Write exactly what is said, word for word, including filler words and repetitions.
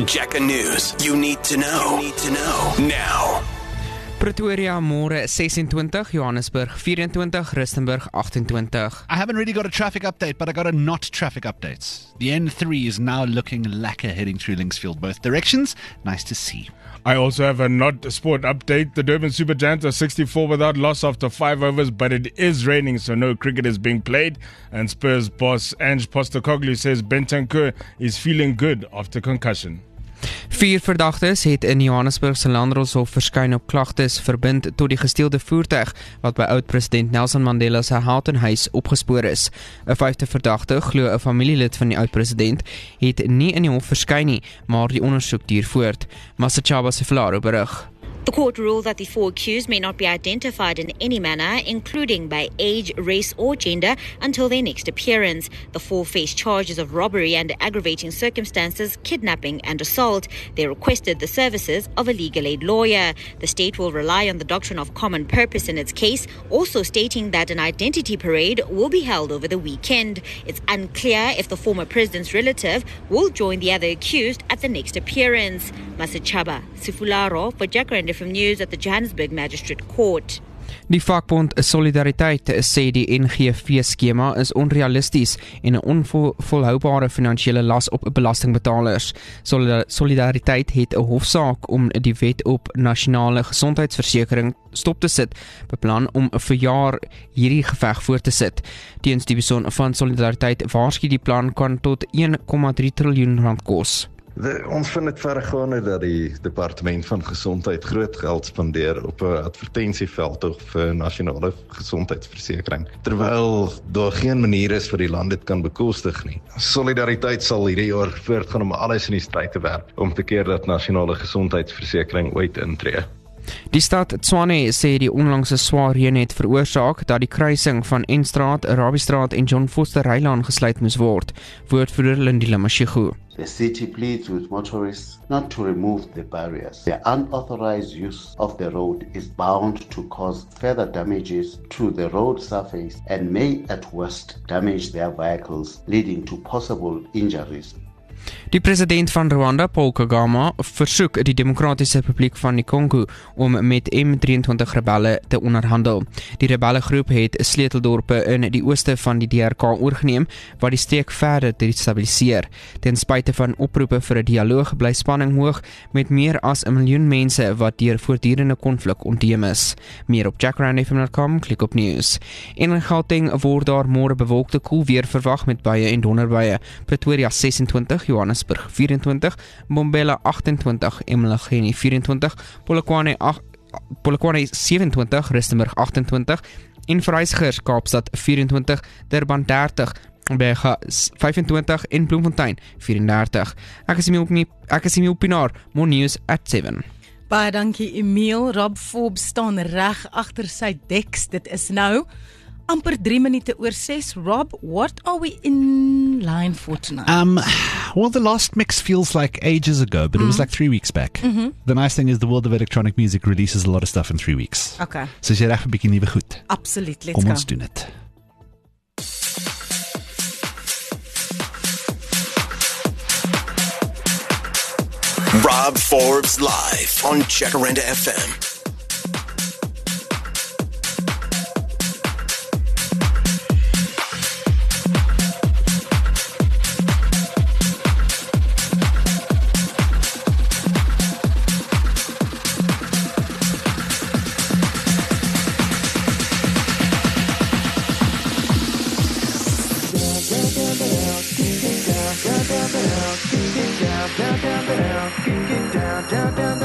Jacker News. You need to know. You need to know. Now. Pretoria môre sesentwintig, Johannesburg vierentwintig, Rustenburg agtentwintig. I haven't really got a traffic update, but I got a not traffic update. The N three is now looking lacquer heading through Linksfield both directions. Nice to see. I also have a not sport update. The Durban Super Giants are sixty-four without loss after five overs, but it is raining, so no cricket is being played. And Spurs boss Ange Postecoglou says Bentancur is feeling good after concussion. Vier verdagtes het in Johannesburg se Landdroshof verskyn op klagtes verbind tot die gesteelde voertuig wat by oud-president Nelson Mandela se Houghton-huis opgespoor is. 'n Vyfde verdagte, glo 'n familielid van die oud-president, het nie in die hof verskyn nie, maar die ondersoek duur voort. Masachaba Seflaro berig. The court ruled that the four accused may not be identified in any manner, including by age, race or gender, until their next appearance. The four face charges of robbery and aggravating circumstances, kidnapping and assault. They requested the services of a legal aid lawyer. The state will rely on the doctrine of common purpose in its case, also stating that an identity parade will be held over the weekend. It's unclear if the former president's relative will join the other accused at the next appearance. Masachaba Sifularo for Jacker and F M News at the Johannesburg Magistrate Court. Die vakbond Solidariteit sê die N G V-skema is onrealisties en 'n onvolhoubare finansiële las op belastingbetalers. Solidariteit het 'n hofsaak om die wet op nasionale gesondheidsversekering stop te sit, beplan om vir jaar hierdie geveg voort te sit. Teens die persoon van Solidariteit waarsku die plan kan tot een komma drie triljoen rand kos. De, ons vind het verregaande dat die departement van gezondheid groot geld spandeer op 'n advertentieveld of 'n nasionale gesondheidsversekering, terwyl daar geen manier is vir die land dit kan bekostig nie. Solidariteit sal hierdie jaar voortgaan om alles in die stryd te werk om te keer dat nasionale gesondheidsversekering ooit intree. Die stad Tshwane sê die onlangse swaar reën het veroorsaak dat die kruising van N-straat, Rabiestraat en John Foster Rylaan gesluit moes word. Woordvoerder Lindile Mashego. The city pleads with motorists not to remove the barriers. The unauthorized use of the road is bound to cause further damages to the road surface and may at worst damage their vehicles, leading to possible injuries. Die president van Rwanda, Paul Kagame, versoek die Demokratiese Republiek van die Kongo om met M drieëntwintig rebelle te onderhandel. Die rebellegroep het sleuteldorpe in die ooste van die D R K oorgeneem, wat die streek verder destabiliseer. Ten spyte van oproepe vir 'n dialoog bly spanning hoog met meer as 'n miljoen mense wat deur voortdurende konflik onteem is. Meer op jack rand f m dot com, klik op nuus. In Gauteng word daar môre bewolkte koel weer verwag met buie en donderbuie. Pretoria sesentwintig, Johannesburg vierentwintig, Mbombela agtentwintig, Emalageni vierentwintig, Polokwane Polokwane sewentwintig, Rustenburg agtentwintig en Vryheidsgers Kaapstad vierentwintig, Durban dertig, Berge vyfentwintig en Bloemfontein vierendertig. Ek is Emil, ek is Emil Pinaar, more news at seven. Baie dankie Emil. Rob Forbes staan reg agter sy deks. Dit is nou amper drie minute oor ses. Rob, what are we in line for tonight? Um, well, the last mix feels like ages ago, but mm-hmm. it was like three weeks back. Mm-hmm. The nice thing is the world of electronic music releases a lot of stuff in three weeks. Okay. So jy reg vir 'n bietjie nuwe goed. Absoluut, let's Kom go. ons doen dit. Rob Forbes live on Jacaranda F M. Down, down, down, down, down, down, down, down, down, down, down, down,